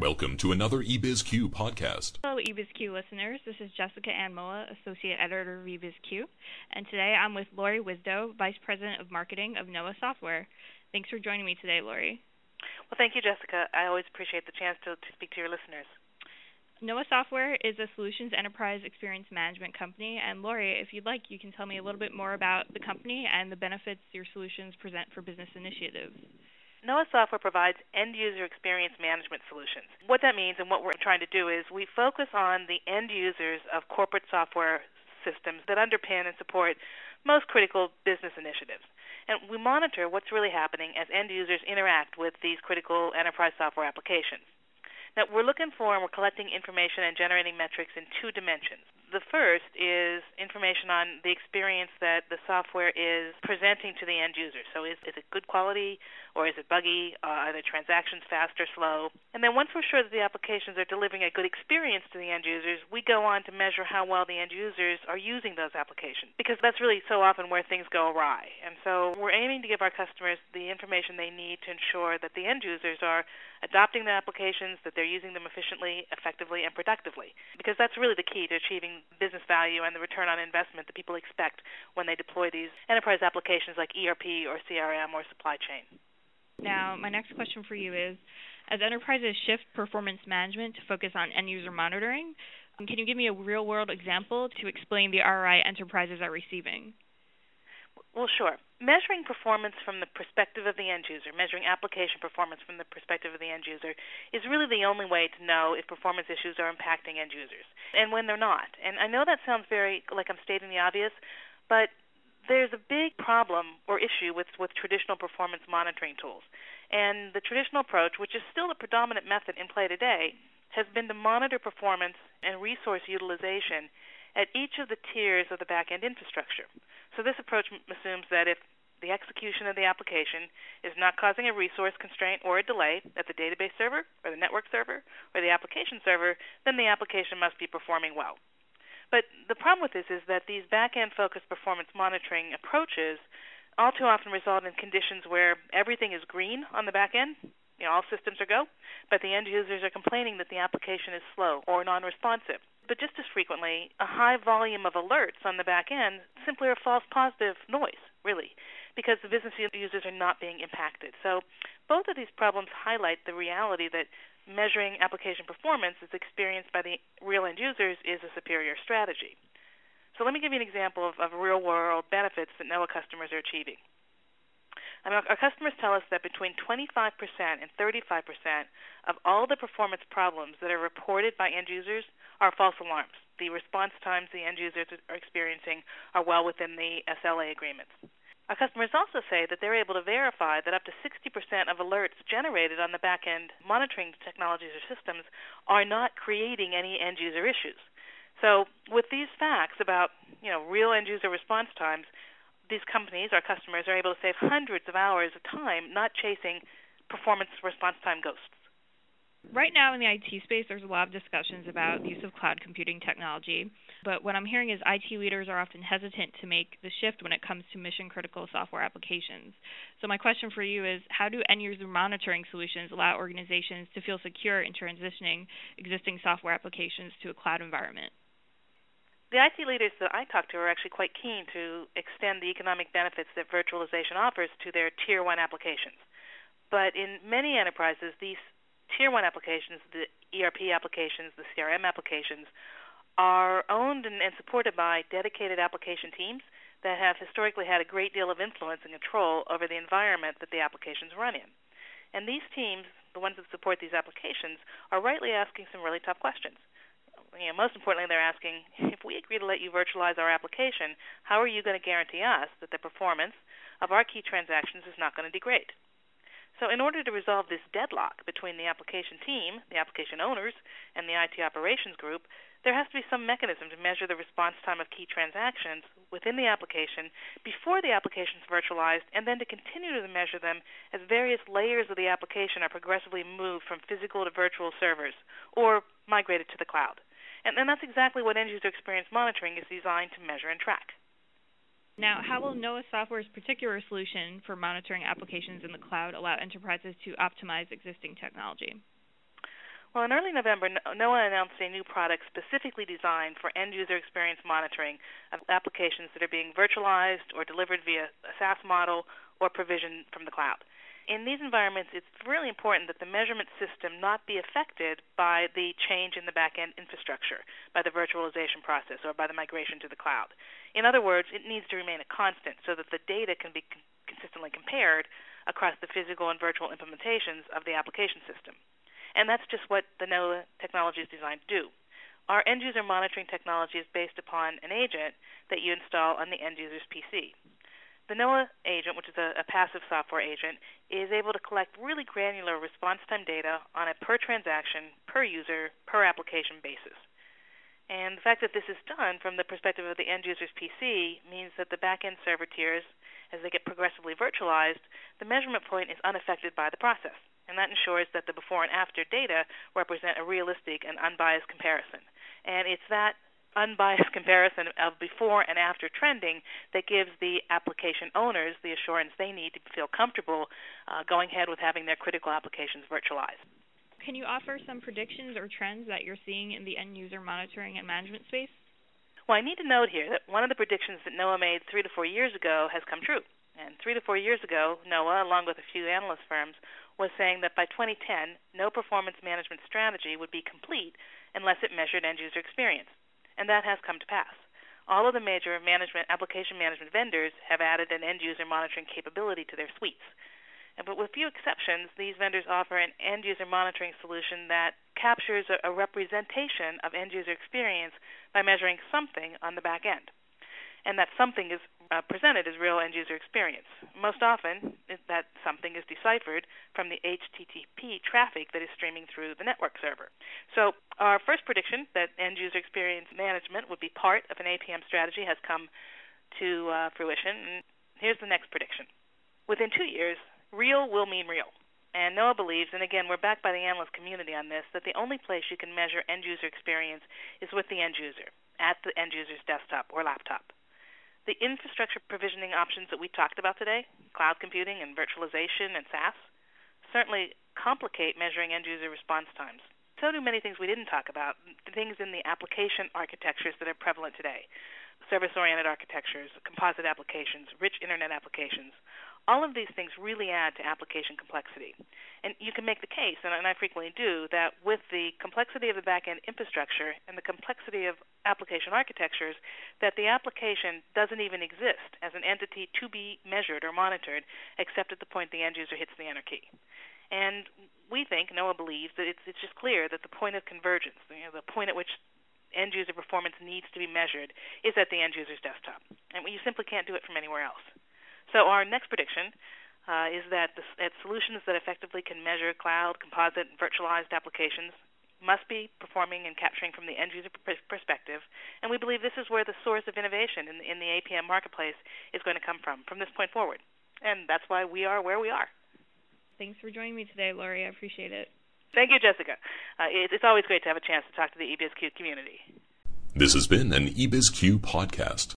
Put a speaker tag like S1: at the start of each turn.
S1: Welcome to another eBizQ podcast.
S2: Hello, eBizQ listeners. This is Jessica Ann Moa, Associate Editor of eBizQ, and today I'm with Lori Wisdo, Vice President of Marketing of Noah Software. Thanks for joining me today, Lori.
S3: Well, thank you, Jessica. I always appreciate the chance to speak to your listeners.
S2: Noah Software is a solutions enterprise experience management company, and Lori, if you'd like, you can tell me a little bit more about the company and the benefits your solutions present for business initiatives.
S3: Noah Software provides end-user experience management solutions. What that means and what we're trying to do is we focus on the end users of corporate software systems that underpin and support most critical business initiatives. And we monitor what's really happening as end users interact with these critical enterprise software applications. Now, we're looking for and we're collecting information and generating metrics in two dimensions. The first is information on the experience that the software is presenting to the end user. So is it good quality or is it buggy? Are the transactions fast or slow? And then once we're sure that the applications are delivering a good experience to the end users, we go on to measure how well the end users are using those applications, because that's really so often where things go awry. And so we're aiming to give our customers the information they need to ensure that the end users are adopting the applications, that they're using them efficiently, effectively, and productively, because that's really the key to achieving business value and the return on investment that people expect when they deploy these enterprise applications like ERP or CRM or supply chain.
S2: Now, my next question for you is, as enterprises shift performance management to focus on end-user monitoring, can you give me a real-world example to explain the ROI enterprises are receiving?
S3: Well, sure. Measuring performance from the perspective of the end user, measuring application performance from the perspective of the end user, is really the only way to know if performance issues are impacting end users and when they're not. And I know that sounds very like I'm stating the obvious, but there's a big problem or issue with traditional performance monitoring tools. And the traditional approach, which is still the predominant method in play today, has been to monitor performance and resource utilization at each of the tiers of the back-end infrastructure. So this approach assumes that if the execution of the application is not causing a resource constraint or a delay at the database server or the network server or the application server, then the application must be performing well. But the problem with this is that these back-end focused performance monitoring approaches all too often result in conditions where everything is green on the back end, all systems are go, but the end users are complaining that the application is slow or non-responsive. But just as frequently, a high volume of alerts on the back end simply are false positive noise, really, because the business users are not being impacted. So both of these problems highlight the reality that measuring application performance as experienced by the real end users is a superior strategy. So let me give you an example of real-world benefits that Noah customers are achieving. Our customers tell us that between 25% and 35% of all the performance problems that are reported by end users are false alarms. The response times the end users are experiencing are well within the SLA agreements. Our customers also say that they're able to verify that up to 60% of alerts generated on the back-end monitoring technologies or systems are not creating any end-user issues. So with these facts about real end-user response times, these companies, our customers, are able to save hundreds of hours of time not chasing performance response time ghosts.
S2: Right now in the IT space, there's a lot of discussions about the use of cloud computing technology, but what I'm hearing is IT leaders are often hesitant to make the shift when it comes to mission-critical software applications. So my question for you is, how do end-user monitoring solutions allow organizations to feel secure in transitioning existing software applications to a cloud environment?
S3: The IT leaders that I talk to are actually quite keen to extend the economic benefits that virtualization offers to their Tier 1 applications. But in many enterprises, these Tier 1 applications, the ERP applications, the CRM applications, are owned and supported by dedicated application teams that have historically had a great deal of influence and control over the environment that the applications run in. And these teams, the ones that support these applications, are rightly asking some really tough questions. Most importantly, they're asking, if we agree to let you virtualize our application, how are you going to guarantee us that the performance of our key transactions is not going to degrade? So in order to resolve this deadlock between the application team, the application owners, and the IT operations group, there has to be some mechanism to measure the response time of key transactions within the application before the application is virtualized, and then to continue to measure them as various layers of the application are progressively moved from physical to virtual servers or migrated to the cloud. And that's exactly what end-user experience monitoring is designed to measure and track.
S2: Now, how will Noah Software's particular solution for monitoring applications in the cloud allow enterprises to optimize existing technology?
S3: Well, in early November, NOAA announced a new product specifically designed for end-user experience monitoring of applications that are being virtualized or delivered via a SaaS model or provisioned from the cloud. In these environments, it's really important that the measurement system not be affected by the change in the back-end infrastructure, by the virtualization process, or by the migration to the cloud. In other words, it needs to remain a constant so that the data can be consistently compared across the physical and virtual implementations of the application system. And that's just what the NOAA technology is designed to do. Our end-user monitoring technology is based upon an agent that you install on the end-user's PC. The NOAA agent, which is a passive software agent, is able to collect really granular response time data on a per transaction, per user, per application basis. And the fact that this is done from the perspective of the end user's PC means that the back-end server tiers, as they get progressively virtualized, the measurement point is unaffected by the process. And that ensures that the before and after data represent a realistic and unbiased comparison. And it's that unbiased comparison of before and after trending that gives the application owners the assurance they need to feel comfortable going ahead with having their critical applications virtualized.
S2: Can you offer some predictions or trends that you're seeing in the end-user monitoring and management space?
S3: Well, I need to note here that one of the predictions that NOAA made 3 to 4 years ago has come true. And 3 to 4 years ago, NOAA, along with a few analyst firms, was saying that by 2010, no performance management strategy would be complete unless it measured end-user experience. And that has come to pass. All of the major application management vendors have added an end-user monitoring capability to their suites. But with few exceptions, these vendors offer an end-user monitoring solution that captures a representation of end-user experience by measuring something on the back end. And that something is presented as real end-user experience. Most often, that something is deciphered from the HTTP traffic that is streaming through the network server. So our first prediction that end-user experience management would be part of an APM strategy has come to fruition. And here's the next prediction. Within 2 years, real will mean real. And NOAA believes, and again, we're backed by the analyst community on this, that the only place you can measure end-user experience is with the end user, at the end user's desktop or laptop. The infrastructure provisioning options that we talked about today, cloud computing and virtualization and SaaS, certainly complicate measuring end-user response times. So do many things we didn't talk about, things in the application architectures that are prevalent today, service-oriented architectures, composite applications, rich internet applications. All of these things really add to application complexity. And you can make the case, and I frequently do, that with the complexity of the back-end infrastructure and the complexity of application architectures, that the application doesn't even exist as an entity to be measured or monitored except at the point the end user hits the enter key. And we think, NOAA believes, that it's just clear that the point of convergence, the point at which end-user performance needs to be measured, is at the end-user's desktop. And you simply can't do it from anywhere else. So our next prediction is that solutions that effectively can measure cloud, composite, and virtualized applications must be performing and capturing from the end-user perspective. And we believe this is where the source of innovation in the APM marketplace is going to come from this point forward. And that's why we are where we are.
S2: Thanks for joining me today, Lori. I appreciate it.
S3: Thank you, Jessica. It's always great to have a chance to talk to the eBizQ community.
S1: This has been an eBizQ podcast.